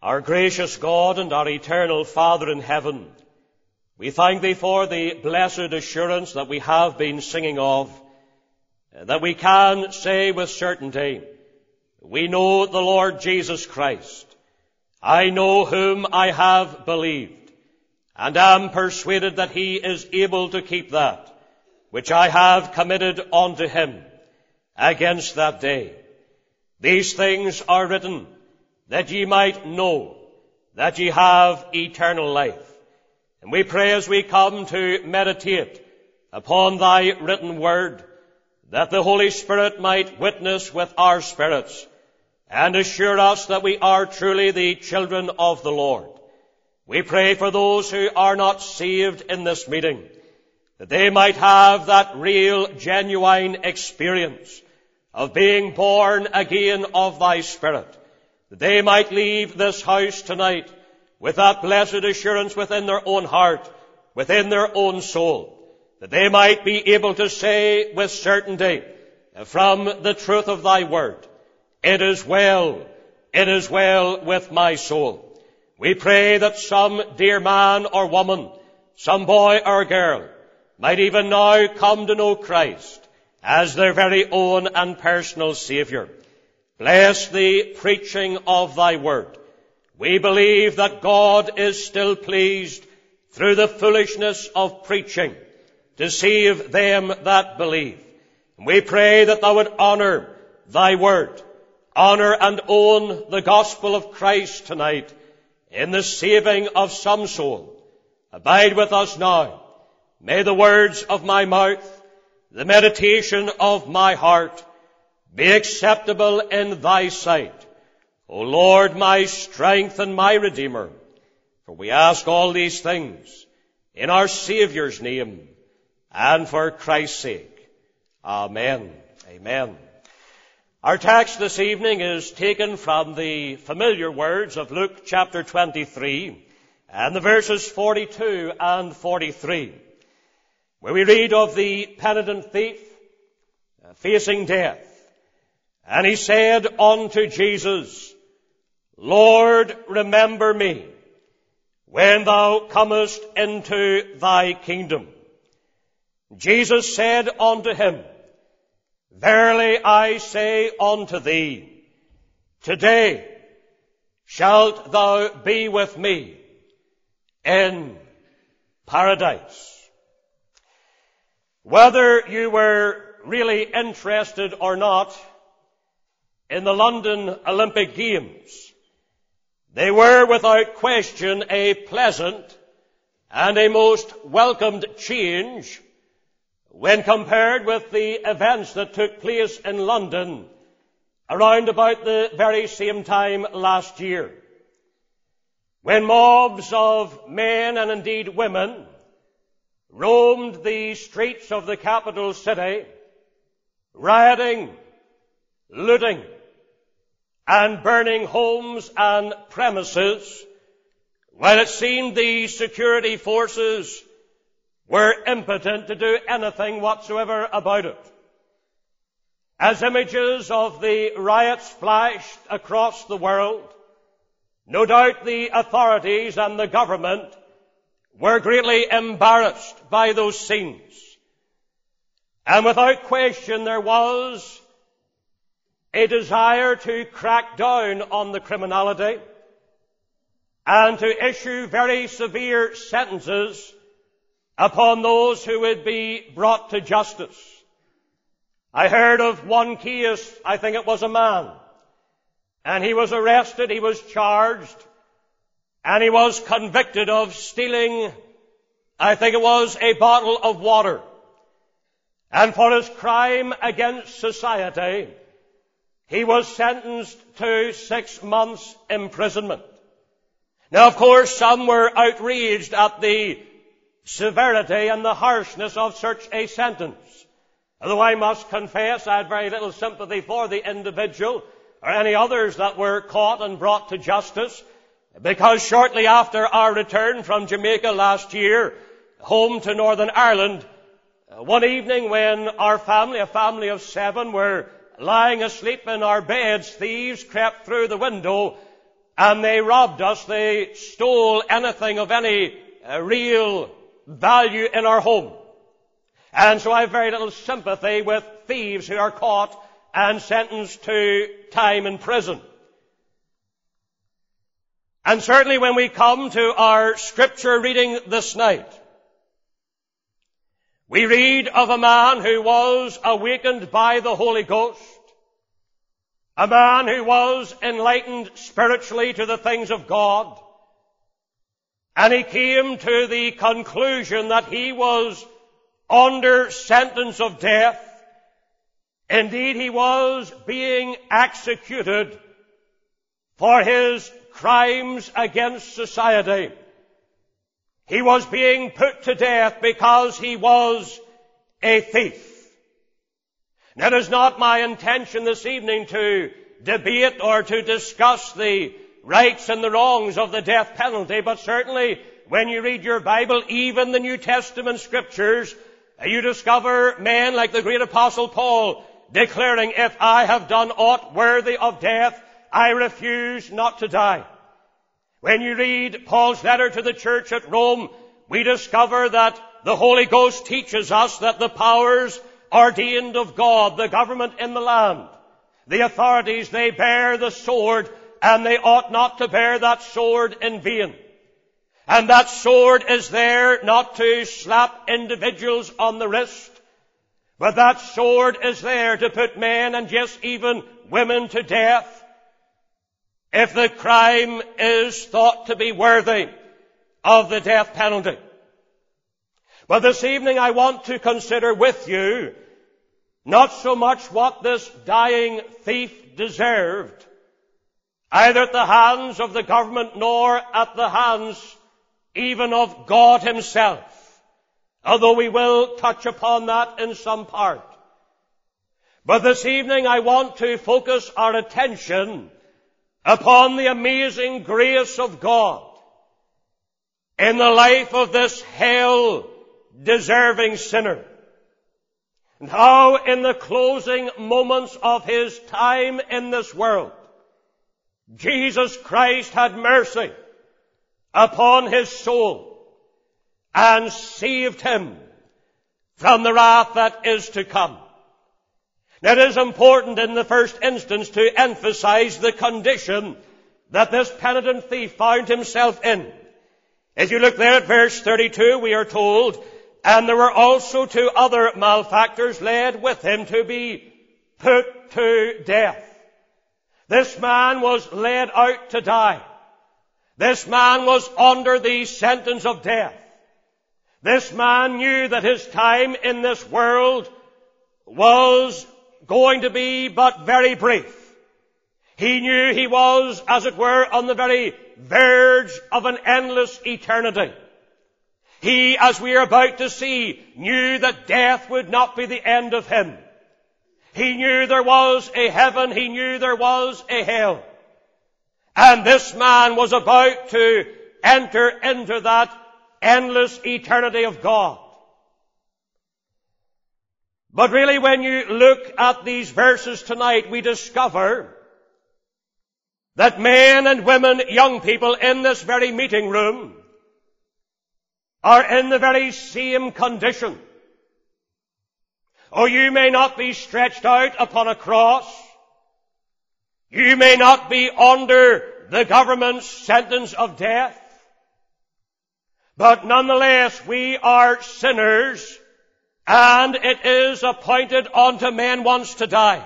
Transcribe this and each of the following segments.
Our gracious God and our eternal Father in heaven, we thank Thee for the blessed assurance that we have been singing of, that we can say with certainty, we know the Lord Jesus Christ. I know whom I have believed, and am persuaded that He is able to keep that which I have committed unto Him against that day. These things are written, that ye might know that ye have eternal life. And we pray as we come to meditate upon Thy written word, that the Holy Spirit might witness with our spirits and assure us that we are truly the children of the Lord. We pray for those who are not saved in this meeting, that they might have that real, genuine experience of being born again of Thy Spirit, that they might leave this house tonight with that blessed assurance within their own heart, within their own soul, that they might be able to say with certainty from the truth of Thy word, it is well with my soul. We pray that some dear man or woman, some boy or girl, might even now come to know Christ as their very own and personal Saviour. Bless the preaching of Thy word. We believe that God is still pleased through the foolishness of preaching to save them that believe. And we pray that Thou would honour Thy word, honour and own the gospel of Christ tonight in the saving of some soul. Abide with us now. May the words of my mouth, the meditation of my heart, be acceptable in Thy sight, O Lord, my strength and my Redeemer. For we ask all these things in our Saviour's name and for Christ's sake. Amen. Amen. Our text this evening is taken from the familiar words of Luke chapter 23 and the verses 42 and 43, where we read of the penitent thief facing death. And he said unto Jesus, Lord, remember me when Thou comest into Thy kingdom. Jesus said unto him, Verily I say unto thee, today shalt thou be with me in paradise. Whether you were really interested or not in the London Olympic Games, they were without question a pleasant and a most welcomed change when compared with the events that took place in London around about the very same time last year, when mobs of men and indeed women roamed the streets of the capital city, rioting, looting, and burning homes and premises, while it seemed the security forces were impotent to do anything whatsoever about it. As images of the riots flashed across the world, no doubt the authorities and the government were greatly embarrassed by those scenes. And without question there was a desire to crack down on the criminality and to issue very severe sentences upon those who would be brought to justice. I heard of one case, I think it was a man, and he was arrested, he was charged, and he was convicted of stealing, I think it was a bottle of water. And for his crime against society, he was sentenced to 6 months imprisonment. Now, of course, some were outraged at the severity and the harshness of such a sentence. Although I must confess I had very little sympathy for the individual or any others that were caught and brought to justice, because shortly after our return from Jamaica last year, home to Northern Ireland, one evening when our family, a family of 7, were lying asleep in our beds, thieves crept through the window and they robbed us. They stole anything of any real value in our home. And so I have very little sympathy with thieves who are caught and sentenced to time in prison. And certainly when we come to our scripture reading this night, we read of a man who was awakened by the Holy Ghost, a man who was enlightened spiritually to the things of God, and he came to the conclusion that he was under sentence of death. Indeed, he was being executed for his crimes against society. He was being put to death because he was a thief. Now, it is not my intention this evening to debate or to discuss the rights and the wrongs of the death penalty, but certainly when you read your Bible, even the New Testament scriptures, you discover men like the great Apostle Paul declaring, if I have done aught worthy of death, I refuse not to die. When you read Paul's letter to the church at Rome, we discover that the Holy Ghost teaches us that the powers ordained of God, the government in the land, the authorities, they bear the sword, and they ought not to bear that sword in vain. And that sword is there not to slap individuals on the wrist, but that sword is there to put men and yes, even women to death if the crime is thought to be worthy of the death penalty. But this evening I want to consider with you not so much what this dying thief deserved, either at the hands of the government nor at the hands even of God himself, although we will touch upon that in some part. But this evening I want to focus our attention upon the amazing grace of God in the life of this hell-deserving sinner, and how in the closing moments of his time in this world, Jesus Christ had mercy upon his soul and saved him from the wrath that is to come. Now, it is important in the first instance to emphasize the condition that this penitent thief found himself in. As you look there at verse 32, we are told, and there were also 2 other malefactors led with him to be put to death. This man was led out to die. This man was under the sentence of death. This man knew that his time in this world was going to be but very brief. He knew he was, as it were, on the very verge of an endless eternity. He, as we are about to see, knew that death would not be the end of him. He knew there was a heaven. He knew there was a hell. And this man was about to enter into that endless eternity of God. But really, when you look at these verses tonight, we discover that men and women, young people in this very meeting room are in the very same condition. Oh, you may not be stretched out upon a cross. You may not be under the government's sentence of death. But nonetheless, we are sinners, and it is appointed unto men once to die.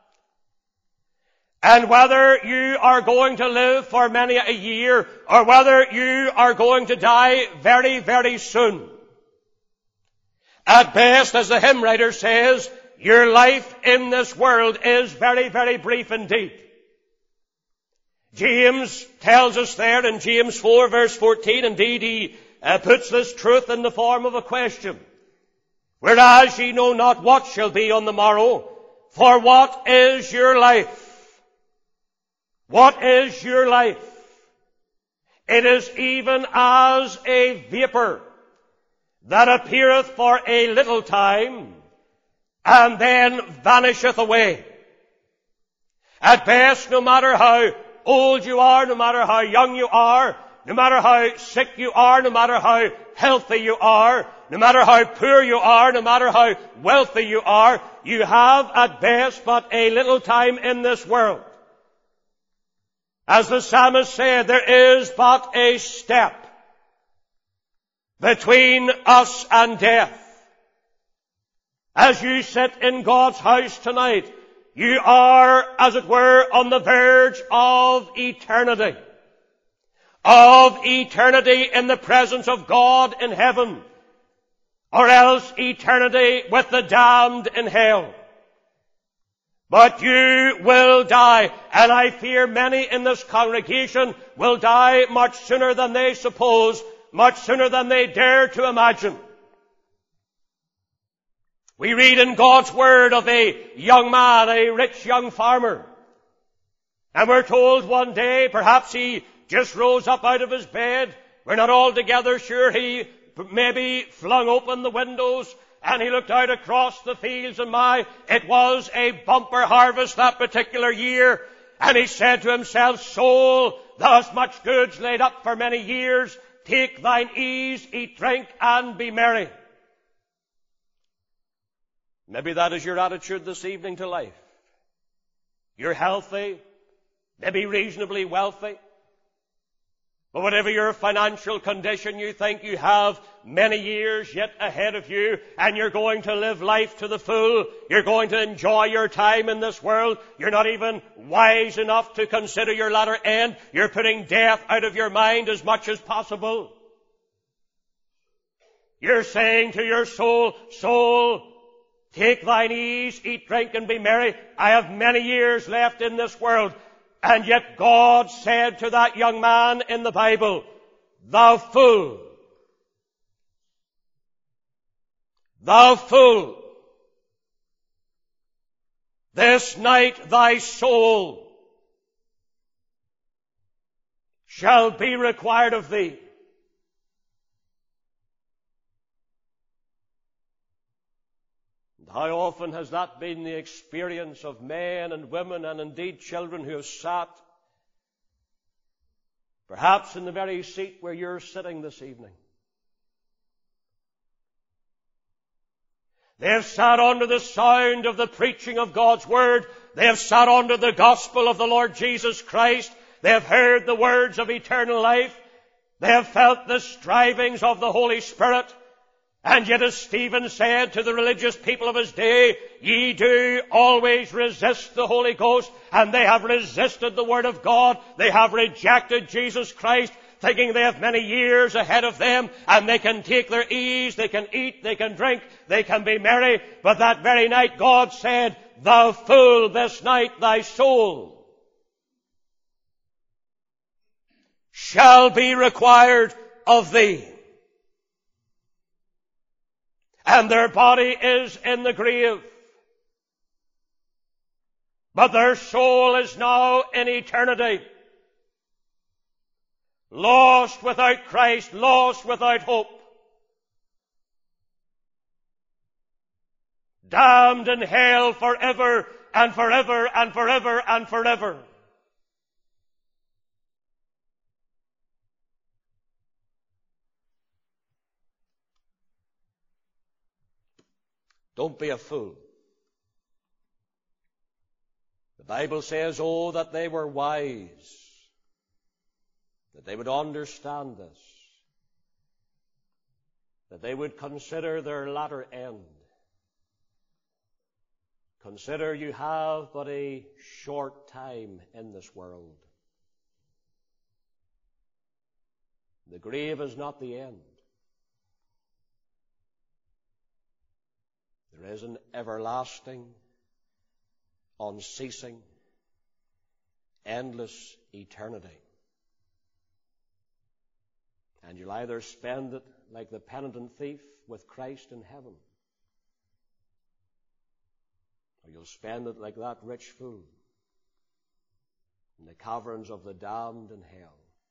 And whether you are going to live for many a year, or whether you are going to die very, very soon, at best, as the hymn writer says, your life in this world is very, very brief indeed. James tells us there in James 4 verse 14, indeed he puts this truth in the form of a question. Whereas ye know not what shall be on the morrow, for what is your life? What is your life? It is even as a vapor that appeareth for a little time, and then vanisheth away. At best, no matter how old you are, no matter how young you are, no matter how sick you are, no matter how healthy you are, no matter how poor you are, no matter how wealthy you are, you have at best but a little time in this world. As the psalmist said, there is but a step between us and death. As you sit in God's house tonight, you are, as it were, on the verge of eternity. Of eternity in the presence of God in heaven, or else eternity with the damned in hell. But you will die, and I fear many in this congregation will die much sooner than they suppose, much sooner than they dare to imagine. We read in God's Word of a young man, a rich young farmer. And we're told one day, perhaps he just rose up out of his bed. We're not altogether sure. He maybe flung open the windows and he looked out across the fields, and it was a bumper harvest that particular year. And he said to himself, "Soul, thou hast much goods laid up for many years. Take thine ease, eat, drink, and be merry." Maybe that is your attitude this evening to life. You're healthy, maybe reasonably wealthy, but whatever your financial condition, you think you have many years yet ahead of you, and you're going to live life to the full. You're going to enjoy your time in this world. You're not even wise enough to consider your latter end. You're putting death out of your mind as much as possible. You're saying to your soul, "Soul, take thine ease, eat, drink, and be merry. I have many years left in this world." And yet God said to that young man in the Bible, "Thou fool, thou fool, this night thy soul shall be required of thee." How often has that been the experience of men and women and indeed children who have sat perhaps in the very seat where you're sitting this evening? They have sat under the sound of the preaching of God's Word. They have sat under the gospel of the Lord Jesus Christ. They have heard the words of eternal life. They have felt the strivings of the Holy Spirit. And yet, as Stephen said to the religious people of his day, "Ye do always resist the Holy Ghost," and they have resisted the Word of God. They have rejected Jesus Christ, thinking they have many years ahead of them, and they can take their ease, they can eat, they can drink, they can be merry. But that very night God said, "Thou fool, this night thy soul shall be required of thee." And their body is in the grave, but their soul is now in eternity, lost without Christ, lost without hope, damned in hell forever and forever and forever and forever. Don't be a fool. The Bible says, "Oh, that they were wise, that they would understand this, that they would consider their latter end." Consider you have but a short time in this world. The grave is not the end. There is an everlasting, unceasing, endless eternity. And you'll either spend it like the penitent thief with Christ in heaven, or you'll spend it like that rich fool in the caverns of the damned in hell.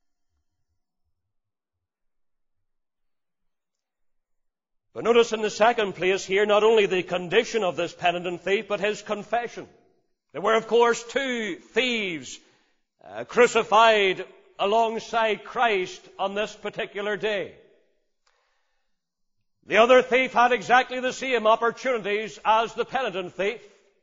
But notice in the second place here not only the condition of this penitent thief, but his confession. There were, of course, two thieves crucified alongside Christ on this particular day. The other thief had exactly the same opportunities as the penitent thief.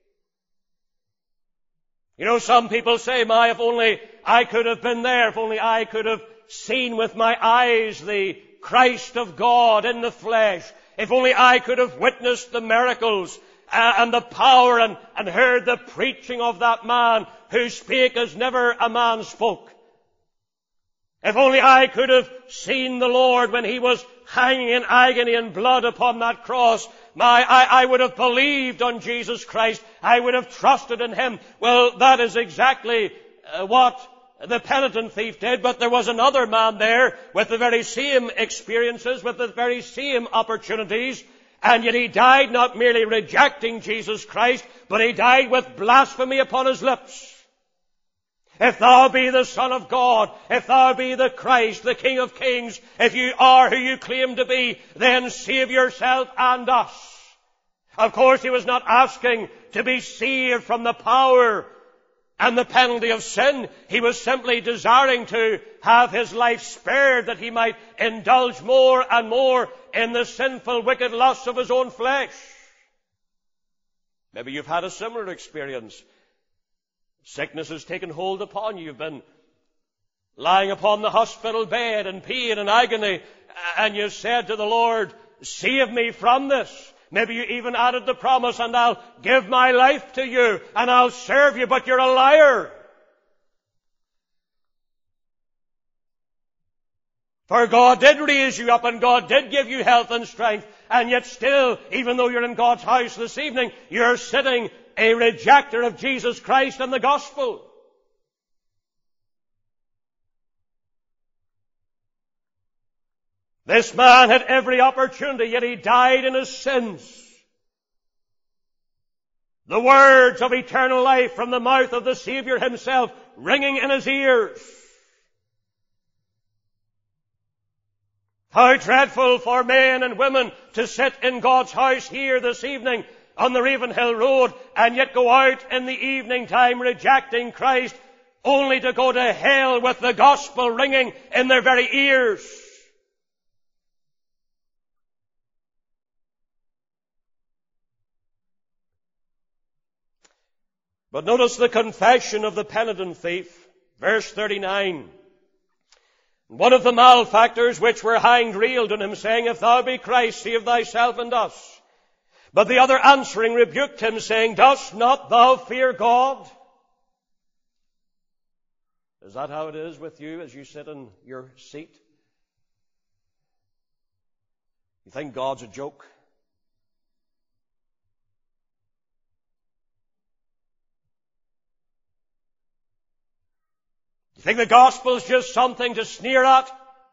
You know, some people say, if only I could have been there, if only I could have seen with my eyes the Christ of God in the flesh, if only I could have witnessed the miracles and the power and heard the preaching of that man who spake as never a man spoke. If only I could have seen the Lord when he was hanging in agony and blood upon that cross, I would have believed on Jesus Christ. I would have trusted in him. Well, that is exactly what the penitent thief did, but there was another man there with the very same experiences, with the very same opportunities, and yet he died not merely rejecting Jesus Christ, but he died with blasphemy upon his lips. If thou be the Son of God, if thou be the Christ, the King of Kings, if you are who you claim to be, then save yourself and us. Of course, he was not asking to be saved from the power and the penalty of sin. He was simply desiring to have his life spared that he might indulge more and more in the sinful, wicked lusts of his own flesh. Maybe you've had a similar experience. Sickness has taken hold upon you. You've been lying upon the hospital bed in pain and agony, and you said to the Lord, save me from this. Maybe you even added the promise, and I'll give my life to you, and I'll serve you, but you're a liar. For God did raise you up, and God did give you health and strength, and yet still, even though you're in God's house this evening, you're sitting a rejecter of Jesus Christ and the gospel. This man had every opportunity, yet he died in his sins. The words of eternal life from the mouth of the Savior himself ringing in his ears. How dreadful for men and women to sit in God's house here this evening on the Ravenhill Road and yet go out in the evening time rejecting Christ, only to go to hell with the gospel ringing in their very ears. But notice the confession of the penitent thief, verse 39. One of the malefactors which were hanged railed on him, saying, If thou be Christ, save thyself and us. But the other answering rebuked him, saying, Dost not thou fear God? Is that how it is with you as you sit in your seat? You think God's a joke? You think the gospel's just something to sneer at?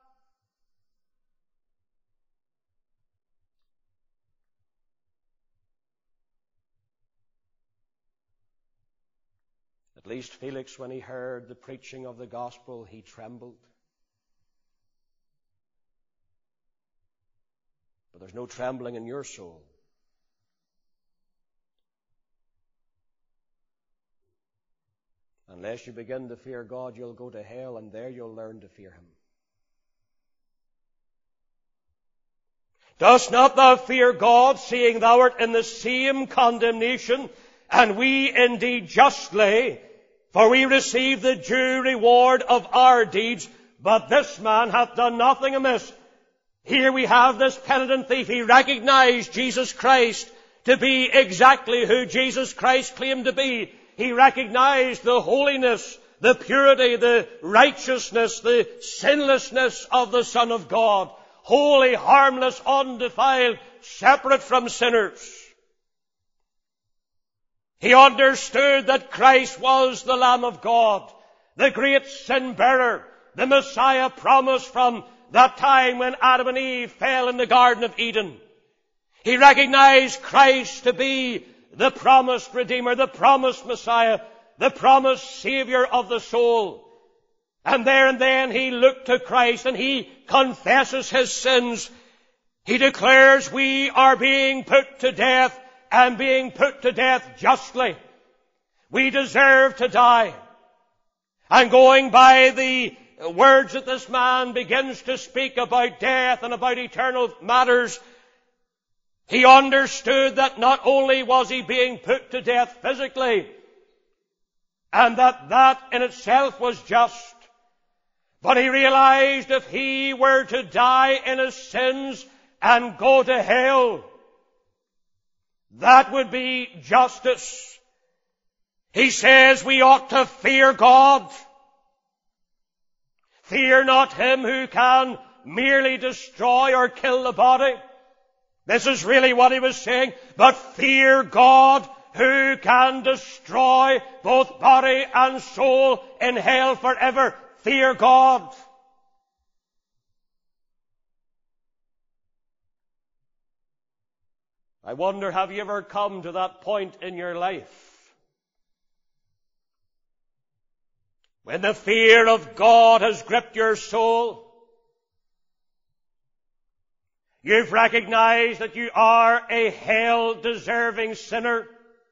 At least Felix, when he heard the preaching of the gospel, he trembled. But there's no trembling in your soul. Unless you begin to fear God, you'll go to hell, and there you'll learn to fear him. Dost not thou fear God, seeing thou art in the same condemnation, and we indeed justly, for we receive the due reward of our deeds, but this man hath done nothing amiss. Here we have this penitent thief. He recognized Jesus Christ to be exactly who Jesus Christ claimed to be. He recognized the holiness, the purity, the righteousness, the sinlessness of the Son of God. Holy, harmless, undefiled, separate from sinners. He understood that Christ was the Lamb of God, the great sin bearer, the Messiah promised from that time when Adam and Eve fell in the Garden of Eden. He recognized Christ to be the promised Redeemer, the promised Messiah, the promised Savior of the soul. And there and then he looked to Christ and he confesses his sins. He declares we are being put to death and being put to death justly. We deserve to die. And going by the words that this man begins to speak about death and about eternal matters, he understood that not only was he being put to death physically, and that in itself was just, but he realized if he were to die in his sins and go to hell, that would be justice. He says we ought to fear God. Fear not him who can merely destroy or kill the body. This is really what he was saying. But fear God who can destroy both body and soul in hell forever. Fear God. I wonder, have you ever come to that point in your life when the fear of God has gripped your soul? You've recognized that you are a hell-deserving sinner.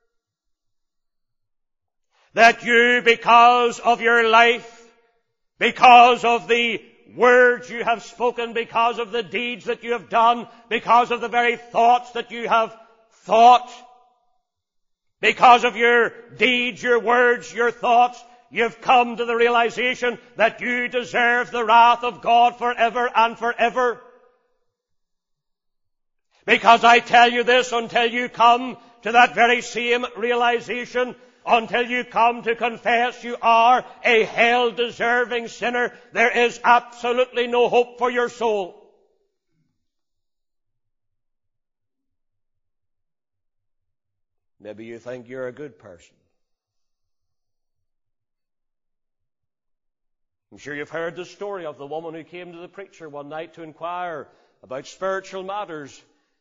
That you, because of your life, because of the words you have spoken, because of the deeds that you have done, because of the very thoughts that you have thought, because of your deeds, your words, your thoughts, you've come to the realization that you deserve the wrath of God forever and forever. Because I tell you this, until you come to that very same realization, until you come to confess you are a hell-deserving sinner, there is absolutely no hope for your soul. Maybe you think you're a good person. I'm sure you've heard the story of the woman who came to the preacher one night to inquire about spiritual matters.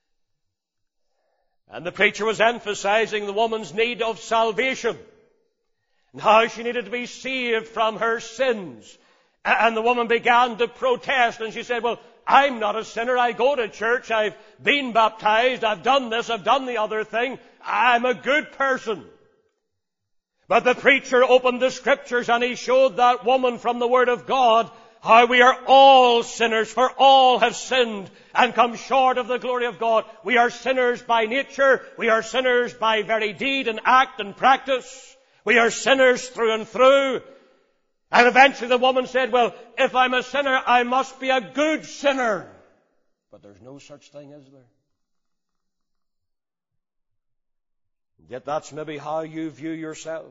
And the preacher was emphasizing the woman's need of salvation and how she needed to be saved from her sins. And the woman began to protest, and she said, well, I'm not a sinner. I go to church. I've been baptized. I've done this. I've done the other thing. I'm a good person. But the preacher opened the Scriptures and he showed that woman from the Word of God how we are all sinners, for all have sinned and come short of the glory of God. We are sinners by nature. We are sinners by very deed and act and practice. We are sinners through and through. And eventually the woman said, well, if I'm a sinner, I must be a good sinner. But there's no such thing, is there? Yet that's maybe how you view yourself.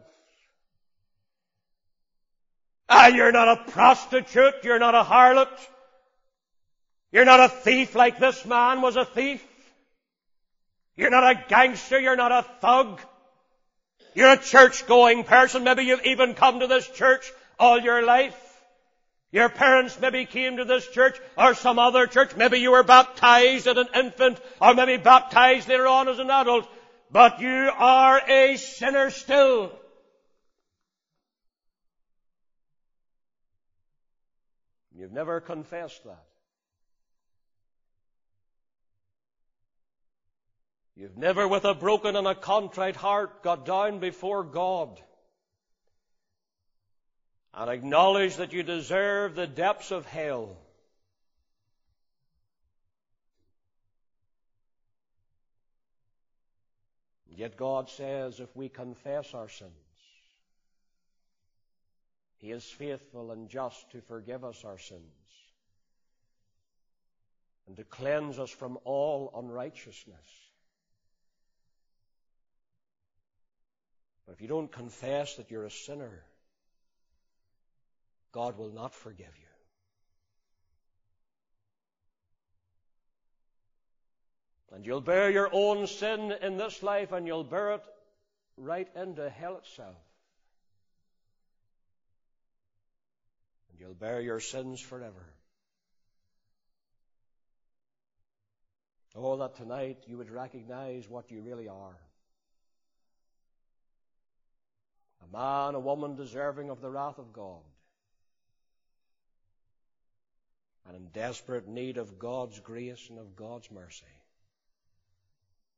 You're not a prostitute. You're not a harlot. You're not a thief like this man was a thief. You're not a gangster. You're not a thug. You're a church-going person. Maybe you've even come to this church all your life. Your parents maybe came to this church or some other church. Maybe you were baptized as an infant or maybe baptized later on as an adult. But you are a sinner still. You've never confessed that. You've never with a broken and a contrite heart got down before God and acknowledged that you deserve the depths of hell. Yet God says if we confess our sins, He is faithful and just to forgive us our sins and to cleanse us from all unrighteousness. But if you don't confess that you're a sinner, God will not forgive you. And you'll bear your own sin in this life, and you'll bear it right into hell itself. And you'll bear your sins forever. Oh, that tonight you would recognize what you really are. A man, a woman deserving of the wrath of God. And in desperate need of God's grace and of God's mercy.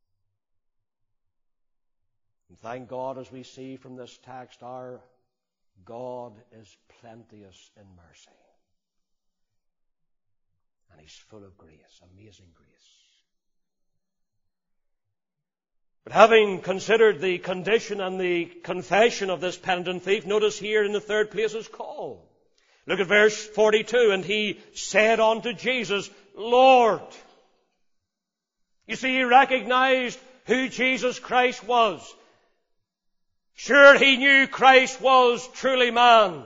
And thank God, as we see from this text, our God is plenteous in mercy. And He's full of grace, amazing grace. But having considered the condition and the confession of this penitent thief, notice here in the third place his call. Look at verse 42. And he said unto Jesus, Lord. You see, he recognized who Jesus Christ was. Sure, he knew Christ was truly man.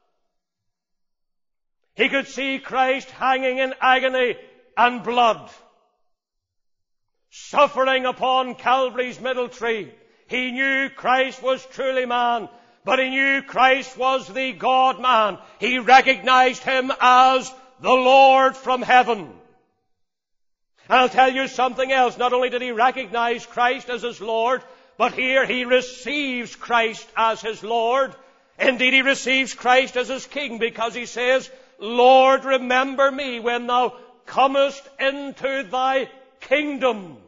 He could see Christ hanging in agony and blood, suffering upon Calvary's middle tree. He knew Christ was truly man, but he knew Christ was the God-man. He recognized Him as the Lord from heaven. And I'll tell you something else. Not only did he recognize Christ as his Lord, but here he receives Christ as his Lord. Indeed, he receives Christ as his King, because he says, Lord, remember me when thou comest into thy kingdom.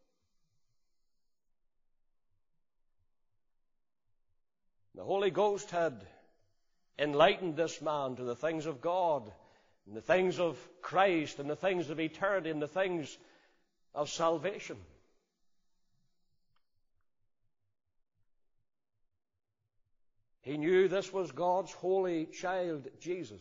The Holy Ghost had enlightened this man to the things of God, and the things of Christ, and the things of eternity, and the things of salvation. He knew this was God's holy child, Jesus.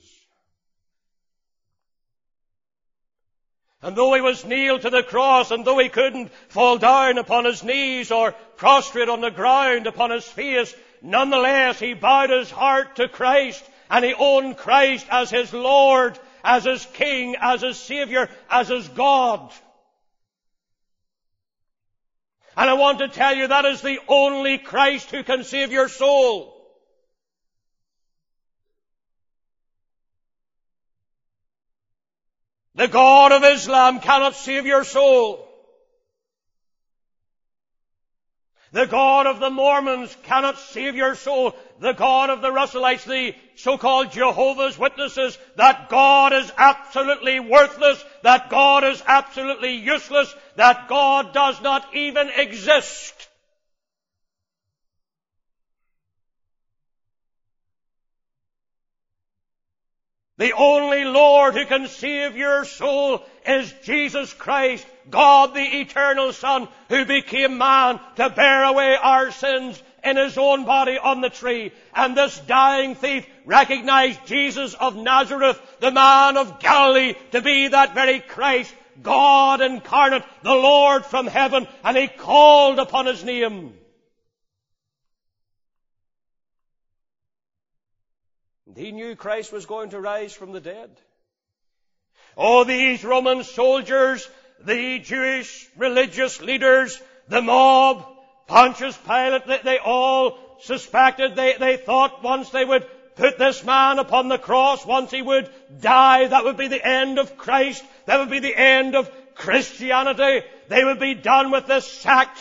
And though he was nailed to the cross, and though he couldn't fall down upon his knees or prostrate on the ground upon his face, nonetheless he bowed his heart to Christ, and he owned Christ as his Lord, as his King, as his Savior, as his God. And I want to tell you, that is the only Christ who can save your soul. The God of Islam cannot save your soul. The God of the Mormons cannot save your soul. The God of the Russellites, the so-called Jehovah's Witnesses, that God is absolutely worthless, that God is absolutely useless, that God does not even exist. The only Lord who can save your soul is Jesus Christ, God the eternal Son, who became man to bear away our sins in His own body on the tree. And this dying thief recognized Jesus of Nazareth, the man of Galilee, to be that very Christ, God incarnate, the Lord from heaven, and he called upon His name. He knew Christ was going to rise from the dead. Oh, these Roman soldiers, the Jewish religious leaders, the mob, Pontius Pilate, they all suspected, they thought once they would put this man upon the cross, once he would die, that would be the end of Christ, that would be the end of Christianity. They would be done with this sect.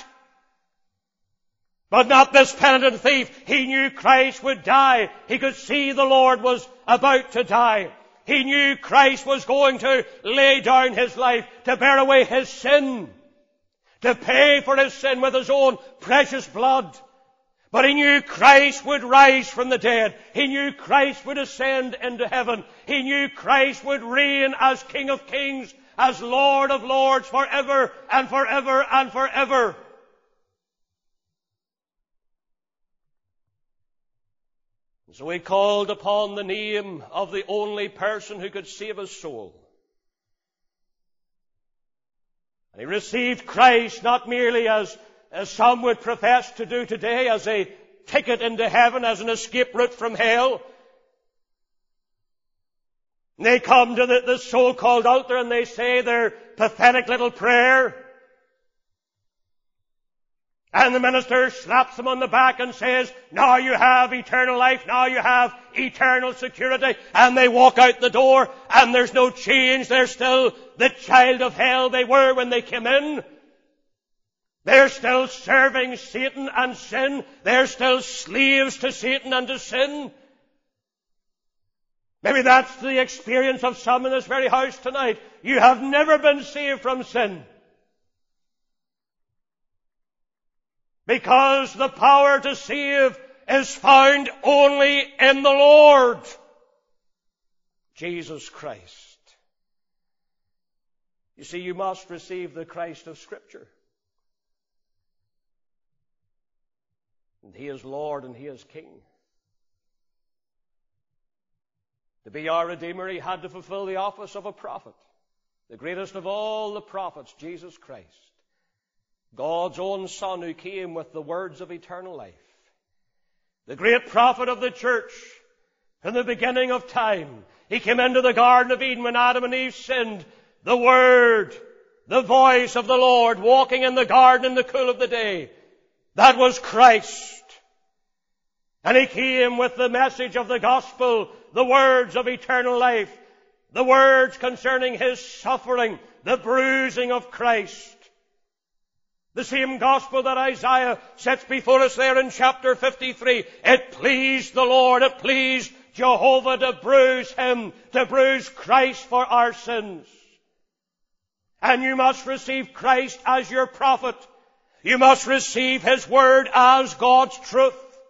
But not this penitent thief. He knew Christ would die. He could see the Lord was about to die. He knew Christ was going to lay down His life to bear away his sin, to pay for his sin with His own precious blood. But he knew Christ would rise from the dead. He knew Christ would ascend into heaven. He knew Christ would reign as King of Kings, as Lord of Lords, forever and forever and forever. So he called upon the name of the only person who could save his soul. And he received Christ not merely as some would profess to do today, as a ticket into heaven, as an escape route from hell. And they come to the so-called altar and they say their pathetic little prayer. And the minister slaps them on the back and says, now you have eternal life, now you have eternal security. And they walk out the door and there's no change. They're still the child of hell they were when they came in. They're still serving Satan and sin. They're still slaves to Satan and to sin. Maybe that's the experience of some in this very house tonight. You have never been saved from sin. Because the power to save is found only in the Lord Jesus Christ. You see, you must receive the Christ of Scripture. And He is Lord and He is King. To be our Redeemer, He had to fulfill the office of a prophet. The greatest of all the prophets, Jesus Christ. God's own Son who came with the words of eternal life. The great prophet of the church in the beginning of time. He came into the Garden of Eden when Adam and Eve sinned. The Word, the voice of the Lord walking in the garden in the cool of the day. That was Christ. And He came with the message of the gospel, the words of eternal life, the words concerning His suffering, the bruising of Christ. The same gospel that Isaiah sets before us there in chapter 53. It pleased the Lord, it pleased Jehovah to bruise Him, to bruise Christ for our sins. And you must receive Christ as your prophet. You must receive His word as God's truth.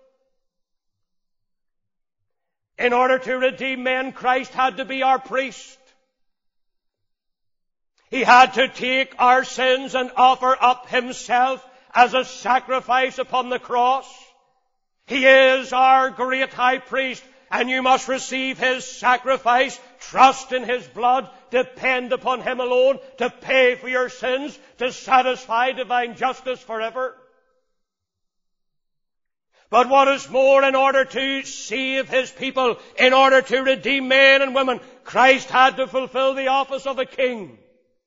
In order to redeem men, Christ had to be our priest. He had to take our sins and offer up Himself as a sacrifice upon the cross. He is our great high priest, and you must receive His sacrifice, trust in His blood, depend upon Him alone to pay for your sins, to satisfy divine justice forever. But what is more, in order to save His people, in order to redeem men and women, Christ had to fulfill the office of a king.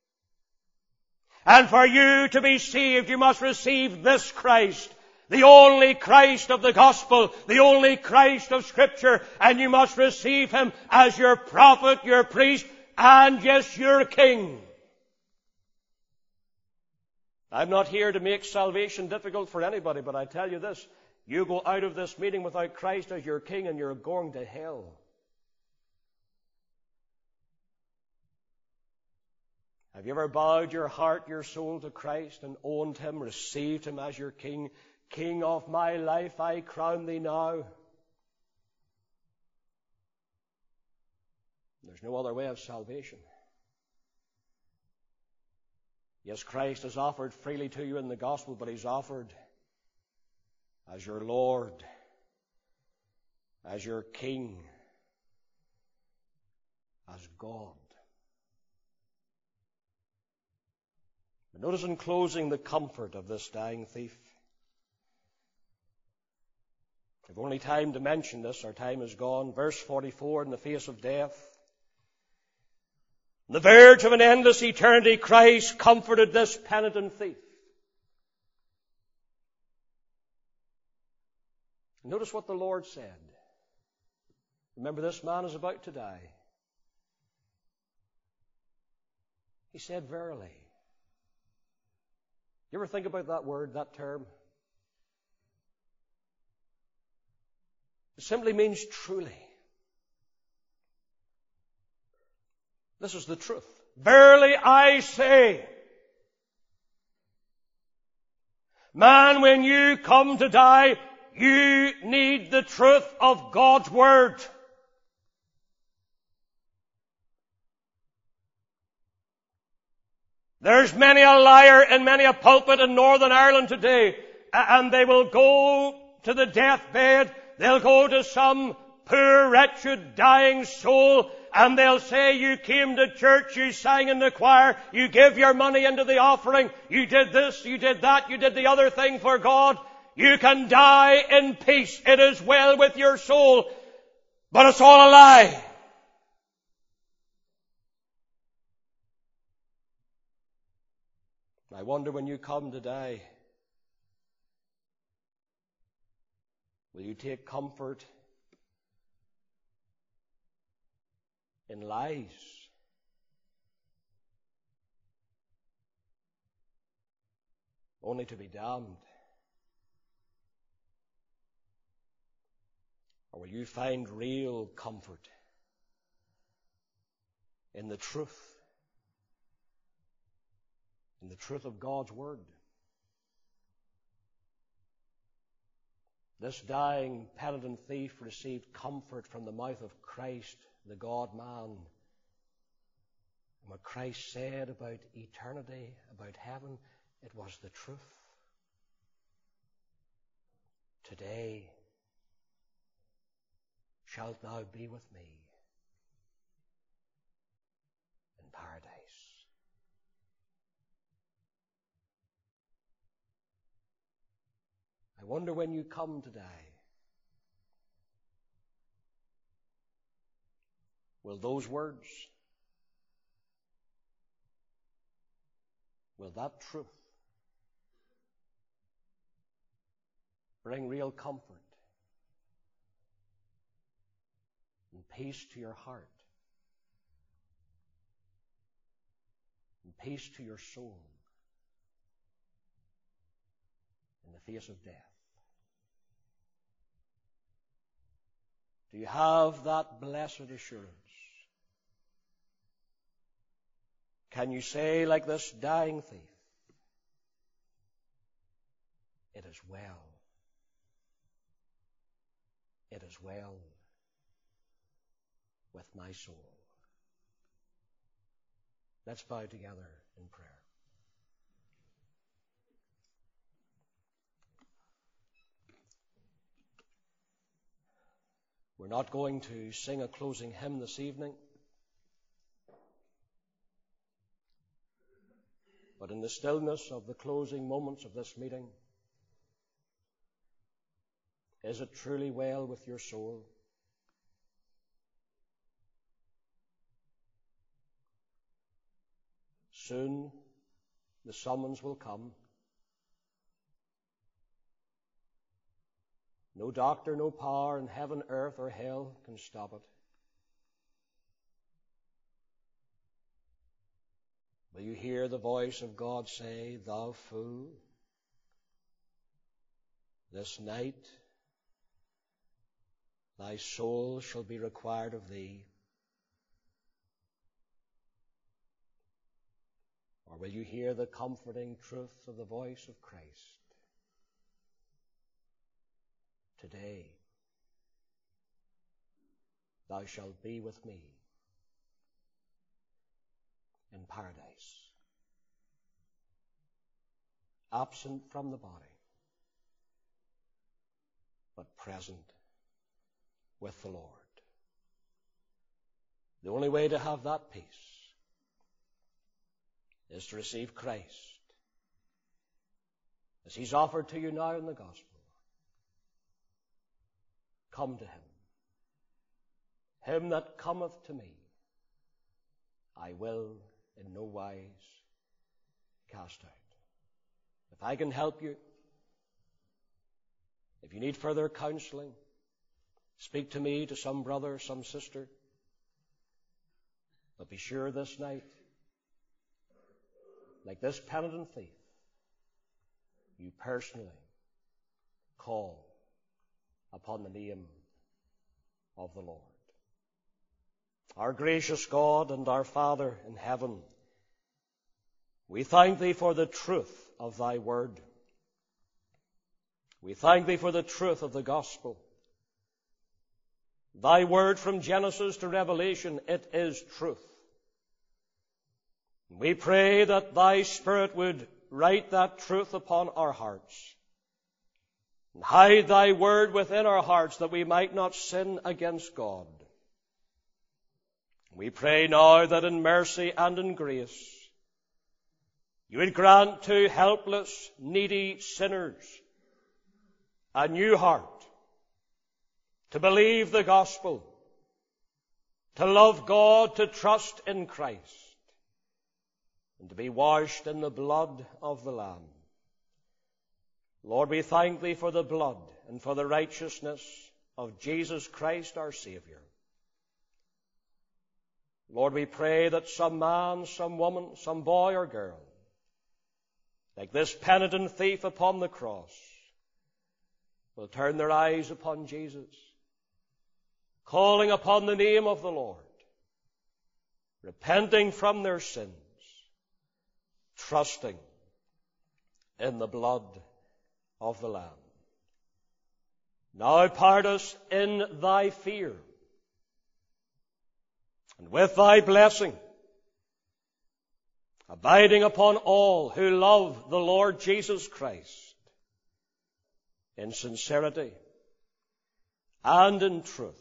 And for you to be saved, you must receive this Christ, the only Christ of the gospel, the only Christ of Scripture, and you must receive Him as your prophet, your priest, and yes, your king. I'm not here to make salvation difficult for anybody, but I tell you this, you go out of this meeting without Christ as your king and you're going to hell. Have you ever bowed your heart, your soul to Christ and owned Him, received Him as your king? King of my life, I crown Thee now. There's no other way of salvation. Yes, Christ is offered freely to you in the gospel, but He's offered as your Lord, as your King, as God. But notice in closing the comfort of this dying thief. I've only time to mention this, our time is gone. Verse 44, in the face of death. On the verge of an endless eternity, Christ comforted this penitent thief. Notice what the Lord said. Remember, this man is about to die. He said, verily. You ever think about that word, that term? It simply means truly. This is the truth. Verily I say, man, when you come to die, you need the truth of God's Word. There's many a liar in many a pulpit in Northern Ireland today, and they will go to the deathbed, they'll go to some poor, wretched, dying soul, and they'll say, you came to church, you sang in the choir, you give your money into the offering, you did this, you did that, you did the other thing for God. You can die in peace. It is well with your soul. But it's all a lie. I wonder, when you come to die, will you take comfort in lies? Only to be damned. Or will you find real comfort in the truth? In the truth of God's Word? This dying, penitent thief received comfort from the mouth of Christ, the God-man. And what Christ said about eternity, about heaven, it was the truth. Today shalt thou be with me in paradise. I wonder when you come to die, will those words, will that truth bring real comfort and peace to your heart and peace to your soul in the face of death? Do you have that blessed assurance? Can you say, like this dying thief, it is well. It is well with my soul. Let's bow together in prayer. We're not going to sing a closing hymn this evening, but in the stillness of the closing moments of this meeting, is it truly well with your soul? Soon the summons will come. No doctor, no power in heaven, earth, or hell can stop it. Will you hear the voice of God say, "Thou fool, this night thy soul shall be required of thee"? Or will you hear the comforting truth of the voice of Christ? Today thou shalt be with me in paradise, absent from the body, but present with the Lord. The only way to have that peace is to receive Christ as he's offered to you now in the gospel. Come to him. Him that cometh to me, I will in no wise cast out. If I can help you, if you need further counseling, speak to me, to some brother, some sister. But be sure this night, like this penitent thief, you personally call upon the name of the Lord. Our gracious God and our Father in heaven, we thank thee for the truth of thy word. We thank thee for the truth of the gospel. Thy word from Genesis to Revelation, it is truth. We pray that thy Spirit would write that truth upon our hearts and hide thy word within our hearts that we might not sin against God. We pray now that in mercy and in grace you would grant to helpless, needy sinners a new heart to believe the gospel, to love God, to trust in Christ, and to be washed in the blood of the Lamb. Lord, we thank thee for the blood and for the righteousness of Jesus Christ our Savior. Lord, we pray that some man, some woman, some boy or girl, like this penitent thief upon the cross, will turn their eyes upon Jesus, calling upon the name of the Lord, repenting from their sins, trusting in the blood of the Lamb. now part us in thy fear, and with thy blessing, abiding upon all who love the Lord Jesus Christ in sincerity and in truth.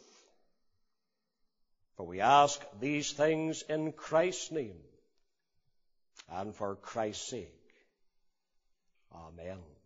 For we ask these things in Christ's name and for Christ's sake. Amen.